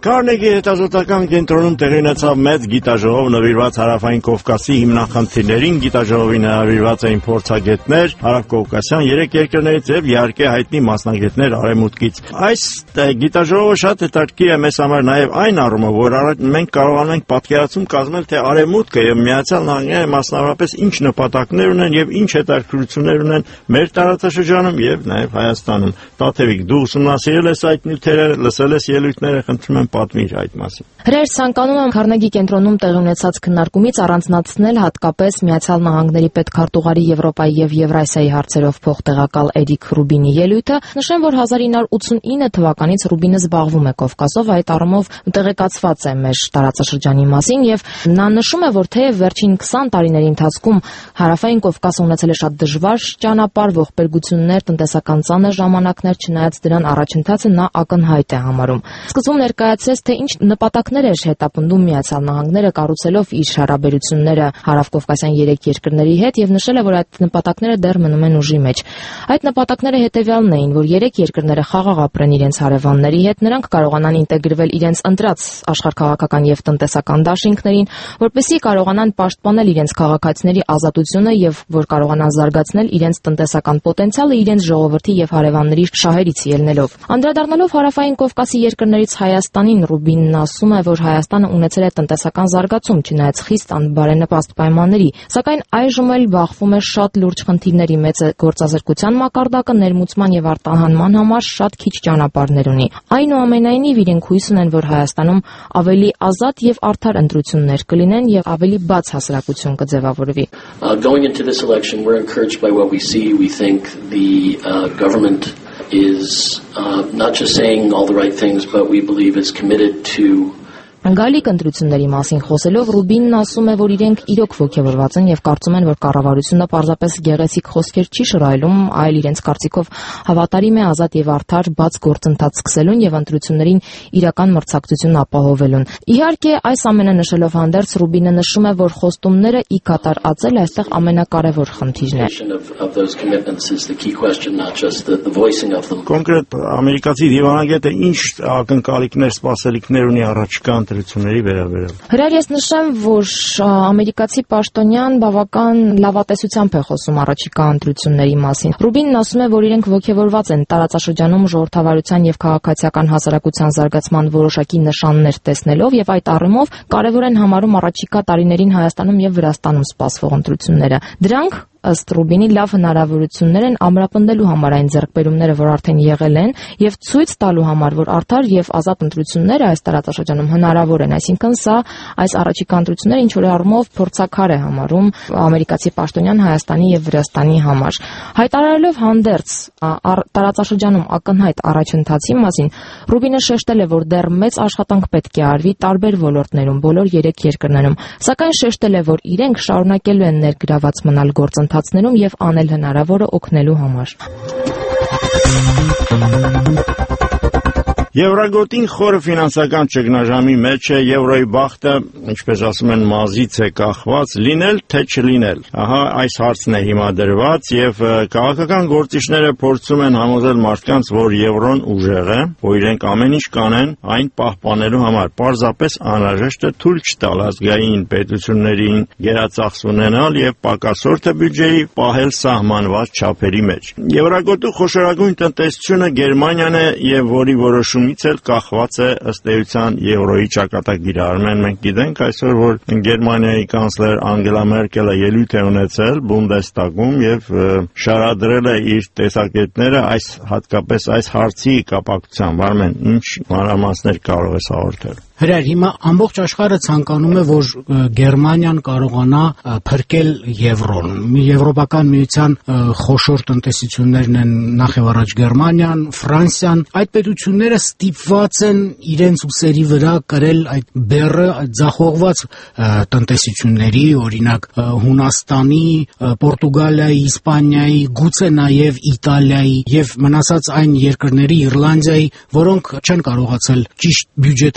Քարնեգի հետազոտական կենտրոնում տեղի ունեցավ մեծ գիտաժողով նվիրված Հարավային Կովկասի հիմնախնդիրներին։ Գիտաժողովին հրավիրված էին փորձագետներ հարավկովկասյան 3 երկրներից եւ իհարկե հայտնի մասնագետներ Արևմուտքից։ Այս գիտաժողովը շատ հետաքրքիր է մեզ համար նաեւ այն առումով, որ մենք կարողանանք պատկերացում կազմել, թե Արևմուտքը եւ Միացյալ Նահանգները մասնավորապես ինչ նպատակներ ունեն եւ ինչ հետաքրքրություններ ունեն մեր տարածաշրջանում եւ նաեւ Հայաստանում։ Տաթևիկ, դու ուսումնասիրել ես այդ նյութերը, լսել ես ելույթները, խնդրում եմ պատմիր այդ մասին։ Հրեր ցանկանում եմ Քարնեգի կենտրոնում տեղի ունեցած քննարկումից առանձնացնել հատկապես Միացյալ Նահանգների պետքարտուղարի Եվրոպայի եւ Եվրասիայի հարցերով փոխտեղակալ Էրիկ Ռուբինի ելույթը։ Նշեմ, որ 1989 թվականից Ռուբինը զբաղվում է Կովկասով, այդ առումով տեղեկացված է մեր տարածաշրջանի մասին եւ նա նշում է, որ թեև վերջին 20 տարիների ընթացքում Հարավային Կովկասը ունեցել է շատ դժվար ճանապարհ, ողբերգություններ, տնտեսական ծանր ժամանակներ, չնայած դրան առաջընթացը նա ակնհայտ է համարում։ Սկզբում ներկայացրեց, թե ինչ նպատակներ էր հետապնդում Միացյալ Նահանգները կառուցելով իր հարաբերությունները հարավկովկասյան 3 երկրների հետ եւ նշել է, որ այդ նպատակները դեռ մնում են ուժի մեջ։ Այդ նպատակները հետեւյալն էին, որ 3 երկրները խաղաղ ապրեն իրենց հարևանների հետ, նրանք կարողանան ինտեգրվել իրենց ընտրած աշխարհքաղաքական եւ տնտեսական դաշինքներին, որպեսզի կարողանան պաշտպանել իրենց քաղաքացիների ազատությունը եւ որ կարողանան զարգացնել իրենց տնտեսական պոտենցիալը իրենց ժողովրդի եւ հարևանների շահերից ելնելով։ Անդրադառնալով Հարավային Կովկասի երկրներից Հայաստանին, Ռուբինն ասում է, որ Հայաստանը ունեցել է տնտեսական զարգացում, չնայած խիստ անբարենպաստ պայմանների, սակայն այժմ էլ բախվում է շատ լուրջ խնդիրների, մեծ գործազրկության մակարդակը, ներմուծման եւ արտահանման համար շատ քիչ ճանապարհներ ունի։ Այնուամենայնիվ իրենք հույս ունեն, որ Հայաստանում ավելի ազատ եւ արդար ընտրություններ կլինեն եւ ավելի բաց հասարակություն կձևավորվի։ Going into this election, we're encouraged by what we see. We think the government is not just saying all the right things, but we believe is committed to Գալիք ընտրությունների մասին խոսելով Ռուբինն ասում է, որ իրենք իրոք ոգևորված են եւ կարծում են, որ կառավարությունը պարզապես գեղեցիկ խոսքեր չի շռայլում, այլ իրենց կարծիքով հավատարիմ է ազատ եւ արդար բաց գործընթաց սկսելուն եւ ընտրություններին իրական մրցակցություն ապահովելուն։ Իհարկե, այս ամենը նշելով հանդերձ Ռուբինը նշում է, որ խոստումները ի կատար ածել այստեղ ամենակարևոր խնդիրն է։ Կոնկրետ ամերիկացի դիվանագետը ինչ ակնկալիքներ, սպասելիքներ ունի առաջիկա ընտրությունների վերաբերյալ։ Հրար ես նշեմ, որ ամերիկացի պաշտոնյան բավական լավատեսությամբ է խոսում առաջիկա ընտրությունների մասին։ Ռուբինն ասում է, որ իրենք ոգևորված են տարածաշրջանում ժողովրդավարության եւ քաղաքացիական հասարակության զարգացման որոշակի նշաններ տեսնելով եւ այդ առումով կարեւոր են համարում առաջիկա տարիներին Հայաստանում եւ Վրաստանում սպասվող ընտրությունները։ Դրանք ըստ Ռուբինի լավ հնարավորություններ են ամրապնդելու համար այն ձեռքբերումները, որ արդեն եղել են, եւ ցույց տալու համար, որ արդար եւ ազատ ընտրությունները այս տարածաշրջանում հնարավոր են, այսինքն սա այս առաջիկա ընտրությունները ինչ որ առումով փորձաքար է համարում ամերիկացի պաշտոնյան Հայաստանի եւ Վրաստանի համար։ Հայտարարելով հանդերձ տարածաշրջանում ակնհայտ առաջընթացի մասին, Ռուբինը շեշտել է, որ դեռ մեծ աշխատանք պետք է արվի տարբեր ոլորտներում, բոլոր 3 երկրներում, սակայն շեշտել է, որ իրենք շարունակելու են ներգրաված մնալ գործընթացներում եւ անել հնարավորը օգնելու համար։ Եվրագոտին խորը ֆինանսական ճգնաժամի մեջ է, եվրոյի բախտը, ինչպես ասում են, մազից է կախված, լինել թե չլինել։ Ահա այս հարցն է հիմա դրված եւ քաղաքական գործիչները փորձում են համոզել մարդկանց, որ եվրոն ուժեղ է, որ իրենք ամեն ինչ կանեն այն պահպանելու համար։ Պարզապես անհրաժեշտ է թույլ չտալ ազգային պետություններին գերածախս ունենալ եւ պակասորթը բյուջեի պահել սահմանված չափերի մեջ։ Եվրագոտու խոշորագույն տնտեսությունը Գերմանիան է եւ որի որոշում էլ կախված է ըստ էության եվրոյի ճակատագիրը։ Արմեն, մենք գիտենք այսօր, որ Գերմանիայի կանցլեր Անգելա Մերկելը ելույթ է ունեցել Բունդեստագում եւ շարադրել է իր տեսակետները հատկապես այս հարցի կապակցությամբ։ Արմեն, ինչ մանրամասներ կարող ես հաղորդել։ Հրար, հիմա ամբողջ աշխարհը ցանկանում է, որ Գերմանիան կարողանա փրկել եվրոն։ Եվրոպական միության խոշոր տնտեսություններն են նախ եւ առաջ Գերմանիան, Ֆրանսիան, այդ պետությունները ստիպված են իրենց ուսերի վրա կրել այդ բեռը ձախողված տնտեսությունների, օրինակ Հունաստանի, Պորտուգալիայի, Իսպանիայի, գուցե նաեւ Իտալիայի եւ մնացած այն երկրների Իռլանդիայի, որոնք չեն կարողացել ճիշտ բյուջետային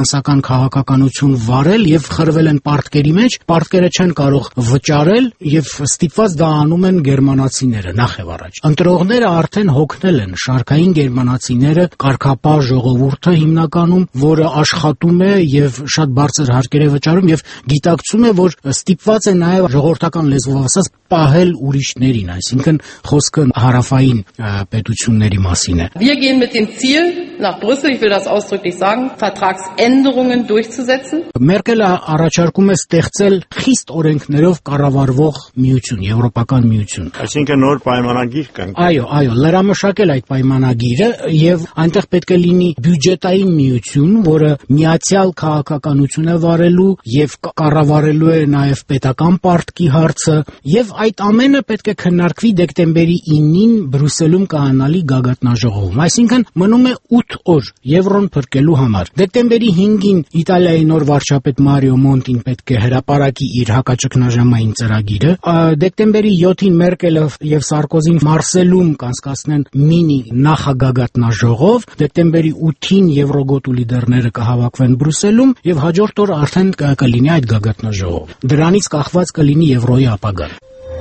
ֆինանսական քաղաքականություն վարել եւ խրվել են պարտքերի մեջ, պարտքերը չեն կարող վճարել եւ ստիպված դա անում են գերմանացիները նախ եւ առաջ։ Ընտրողները արդեն հոգնել են, շարքային գերմանացիները, կարգապահ ժողովուրդը հիմնականում, որը աշխատում է եւ շատ բարձր հարկեր է վճարում եւ գիտակցում է, որ ստիպված է նաեւ ժողովրդական լեզվով ասած պահել ուրիշներին, այսինքն խոսքը հարավային պետությունների մասին է։ Wir gehen mit dem Ziel nach Brüssel, ich will das ausdrücklich sagen, Vertragsänderungen durchzusetzen. Մերկելը առաջարկում է ստեղծել խիստ օրենքներով կառավարվող միություն, եվրոպական միություն։ Այսինքն նոր պայմանագիր կան։ Այո, լրամշակել այդ պայմանագիրը եւ այնտեղ պետք է լինի բյուջետային միություն, որը միացյալ քաղաքականություն է վարելու եւ կառավարելու է նաեւ պետական պարտքի հարցը եւ այդ ամենը պետք է քննարկվի դեկտեմբերի 9-ին Բրյուսելում կայանալի գագաթնաժողովում։ Այսինքն մնում է 8 օր եվրոն փրկելու համար։ Դեկտեմբերի 5-ին Իտալիայի նոր վարչապետ Մարիո Մոնտին պետք է հրապարակի իր հակաճգնաժամային ծրագիրը։ Դեկտեմբերի 7-ին Մերկելը եւ Սարկոզին Մարսելում կանցկացնեն մինի նախագագաթնաժողով։ Դեկտեմբերի 8-ին Եվրոգոտու լիդերները կհավաքվեն Բրյուսելում եւ հաջորդ օր արդեն կլինի այդ գագաթնաժողով։ Դրանից կախված կլինի եվրոյի ապագան։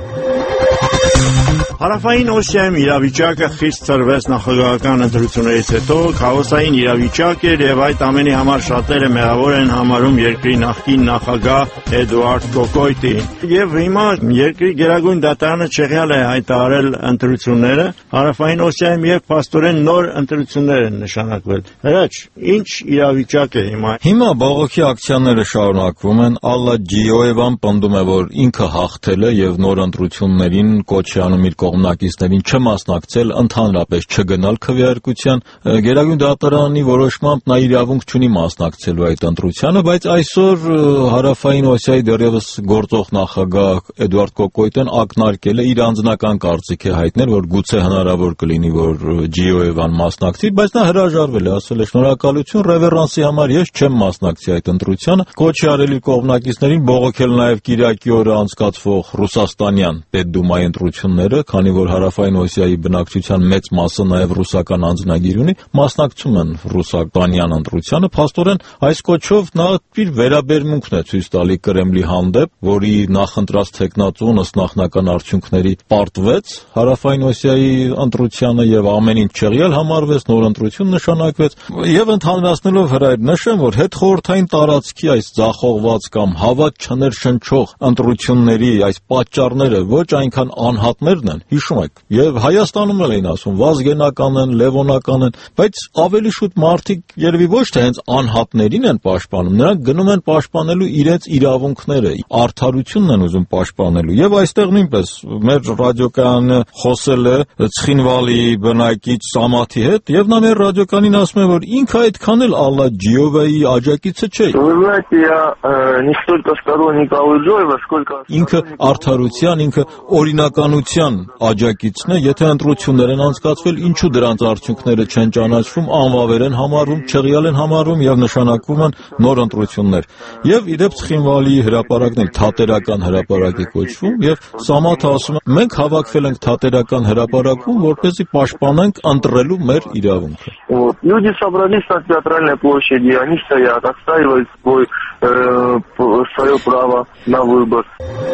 Հարավային Օսիայում իրավիճակը խիստ ծրվեց նախագահական ընտրություններից հետո, քաոսային իրավիճակ էր եւ այդ ամենի համար շատերը մեղավոր են համարում երկրի նախկին նախագահ Էդուարդ Կոկոյտին։ Եվ հիմա երկրի գերագույն դատարանը Չեխիան է հայտարարել ընտրությունները Հարավային Օսիայում եւ փաստորեն նոր ընտրություններ են նշանակվել։ Հրաչ, ինչ իրավիճակ է հիմա։ Հիմա բողոքի ակցիաները շարունակվում են, Ալլա Ջիոևան պնդում է, որ ինքը հաղթել է եւ նոր ընտրություններին կոչ է անում իր կողմնակիցներին չմասնակցել, ընդհանրապես չգնալ քվեարկության։ Գերագույն դատարանի որոշմամբ նա իրավունք չունի մասնակցելու այդ ընտրությանը, բայց այսօր Հարավային Օսիայի դեռևս գործող նախագահ Էդուարդ Կոկոյտեն ակնարկել է իր անձնական կարծիք է հայտնել, որ գուցե հնարավոր կլինի, որ Ջիոևան մասնակցի, բայց նա հրաժարվել է, ասել է շնորհակալություն ռևերանսի համար, ես չեմ մասնակցի այդ ընտրությանը, կոչ է արել իր կողմնակիցներին բողոքել նաև Կիրակի օրը անցկացվող ռուսաստանյան պետդումայի ընտրությունները, քանի որ Հարավային Օսիայի բնակչության մեծ մասը նաև ռուսական անձնագիր ունի, մասնակցում են ռուսաստանյան ընտրությանը, փաստորեն այս կոչով նա իր վերաբերմունքն է ցույց տալի Կրեմլի հանդեպ, որի նախընտրած թեկնածուն ըստ նախնական արդյունքների պարտվեց Հարավային Օսիայի ընտրությանը եւ ամեն ինչ չեղյալ համարվեց, նոր ընտրություն նշանակվեց եւ ընդհանրացնելով հրայր նշեմ, որ հետխորհրդային տարածքի այս ձախողված կամ հավատ չներշնչող ընտրությունների այս պատճառները ոչ այնքան անհատներն են, հիշում եք, եւ Հայաստանում էլ էին ասում վազգենական են, լևոնական են, բայց ավելի շուտ մարդիկ երևի ոչ թե հենց անհատներին են պաշտպանում, նրանք գնում են պաշտպանելու իրենց իրավունքները, արդարությունն են ուզում պաշտպանելու եւ այստեղ նույնպես մեր ռադիոկայանը խոսել է Ცხինվալի բնակիչ Սամաթի հետ եւ նա մեր ռադիոկանին ասում է, որ ինքը այդքան էլ Ալլա Ջիովայի աջակիցը չէ։ Ինքը արդարության, ինքը օրինականության աջակիցն է, եթե ընտրություններ են անցկացվել, ինչու դրանց արդյունքները չեն ճանաչվում, անվավեր են համարվում, չեղյալ են համարվում եւ նշանակվում են նոր ընտրություններ։ Եվ իդեպ Ცხինվալի հրապարակն էլ թատերական հրապարակ է կոչվում եւ Սամաթը ասում է, մենք հավաքվել ենք թատերական հրապարակում, որպեսզի пաշտպանենք ընտրելու մեր իրավունքը։ Люди собрались на театральной площади, они стоят, отстаивают свое право на выбор.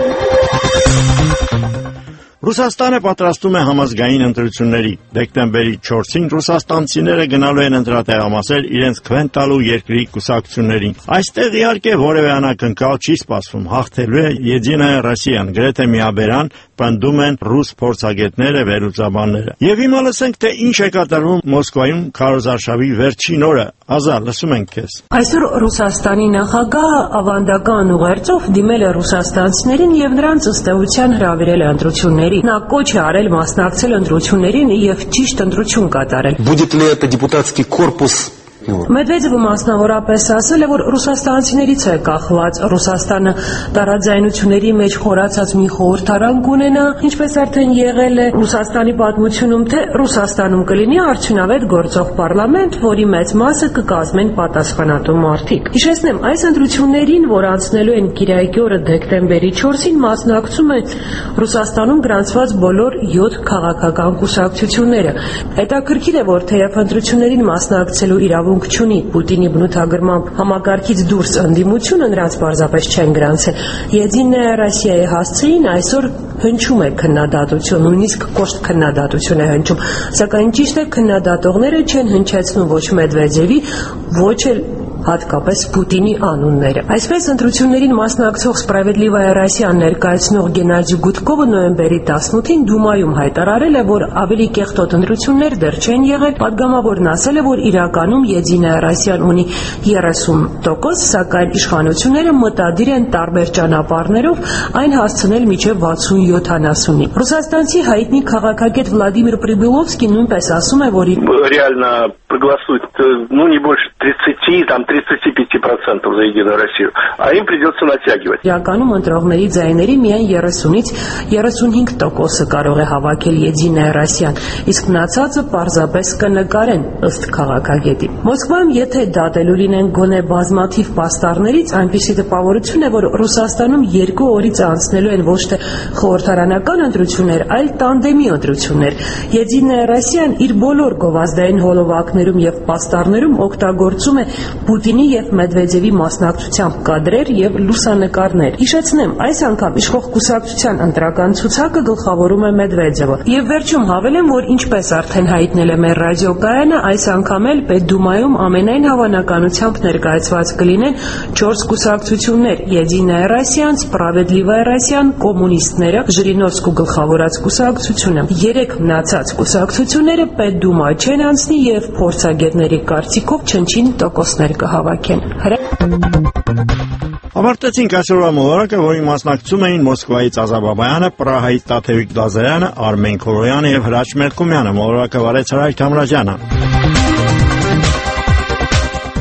Ռուսաստանը պատրաստում է համազգային ընտրությունների։ Դեկտեմբերի 4-ին ռուսաստանցիները գնալու են ընտրատեղամասել իրենց քվեն տալու երկրի կուսակցություններին։ Այստեղ իհարկե որևէ անակնկալ չի սպասվում, հաղթելու է Եդինայա Ռոսիան, գրեթե միաբերան պնդում են ռուս փորձագետները, վերլուծաբանները։ Եվ հիմա լսենք, թե ինչ է կատարվում Մոսկվայում քարոզարշավի վերջին օրը։ Ազա, լսում ենք քեզ։ Այսօր Ռուսաստանի նախագահը ավանդական ուղերձով դիմել է ռուսաստանցիներին եւ նրանց ըստ էության հրավիրել է ընտրությունների։ Նա կոչ է արել մասնակցել ընտրություններին եւ ճիշտ ընտրություն կատարել։ Будет ли это депутатский корпус? Մեդվեդևը մասնավորապես ասել է, որ ռուսաստանցիներից է կախված Ռուսաստանը տարաձայնությունների մեջ խորացած մի խորհրդարան կունենա, ինչպես արդեն եղել է Ռուսաստանի պատմությունում, թե Ռուսաստանում կլինի արդյունավետ գործող պարլամենտ, որի մեծ մասը կկազմեն պատասխանատու մարդիկ։ Հիշեցնեմ, այս ընտրություններին, որ անցնելու են Կիրակի օրը դեկտեմբերի 4-ին, մասնակցում են Ռուսաստանում գրանցված բոլոր 7 քաղաքական կուսակցությունները։ Հետաքրքիր է, որ թեև ընտրություններին մասնակցելու իրավունք իրավունք չունի Պուտինի բնութագրմամբ համակարգից դուրս ընդդիմությունը նրանց պարզապես չեն գրանցել։ Եդինայա Ռոսիայի հասցեին այսօր հնչում է քննադատություն, նույնիսկ կոշտ քննադատություն է հնչում, սակայն ճիշտ է քննադատողները չեն հնչեցնում ոչ Մեդվեդևի, ոչ էլ հատկապես Պուտինի անունները։ Այսպես ընտրություններին մասնակցող Սպրավեդլիվայա Ռոսիան ներկայացնող Գենադի Գուդկովը նոյեմբերի 18-ին Դումայում հայտարարել է, որ ավելի կեղտոտ ընտրություններ դեռ չեն եղել, պատգամավորն ասել է, որ իրականում Եդինայա Ռոսիան ունի 30%, սակայն իշխանությունները մտադիր են տարբեր ճանապարհներով այն հասցնել մինչև 60-70-ի։ Ռուսաստանցի հայտնի քաղաքագետ Վլադիմիր Պրիբիլովսկին նույնպես ասում է, որ реально проголосуют, не больше 35% за Единую Россию, а им придется натягивать. Իրականում ընտրողների ձայների միայն 30-ից 35%-ը կարող է հավաքել Եդինայա Ռոսիան, իսկ մնացածը պարզապես կնկարեն ըստ քաղաքագետի։ Մոսկվայում եթե դատելու լինեն գոնե բազմաթիվ պաստառներից, այնպիսի տպավորություն է, որ Ռուսաստանում 2 օրից անցնելու են ոչ թե խորհրդարանական ընտրություններ, այլ տանդեմի ընտրություններ։ Եդինայա Ռոսիան իր բոլոր գովազդային հոլովակներում եւ պաստառներում օգտագործում է Պուտինի եւ Մեդվեդևի մասնակցությամբ կադրեր եւ լուսանկարներ։ Հիշեցնեմ, այս անգամ իշխող կուսակցության ընտրական ցուցակը գլխավորում է Մեդվեդևը։ Եվ վերջում հավելեմ, որ ինչպես արդեն հայտնել է մեր ռադիոկայանը, այս անգամ էլ Պետդումայում ամենայն հավանականությամբ ներկայացված կլինեն 4 կուսակցություններ՝ Եդինայա Ռոսիան, Սպրավեդլիվայա Ռոսիան, կոմունիստները, Ժիրինովսկու գլխավորած կուսակցությունը։ 3 մնացած կուսակցությունները Պետդումա չեն անցնի եւ փորձագետների կարծիքով չնչին տոկոսներ կհավաքեն։ Ավարտեցինք այսօրվա մոլորակը, որին մասնակցում էին Մոսկվայից Ազա Բաբայանը, Պրահայից Տաթևիկ Դազարյանը, Արմեն Քորոյանը եւ Հրաչ Մելքումյանը։ Մոլորակը վարեց Հրայր Թամրազյանը։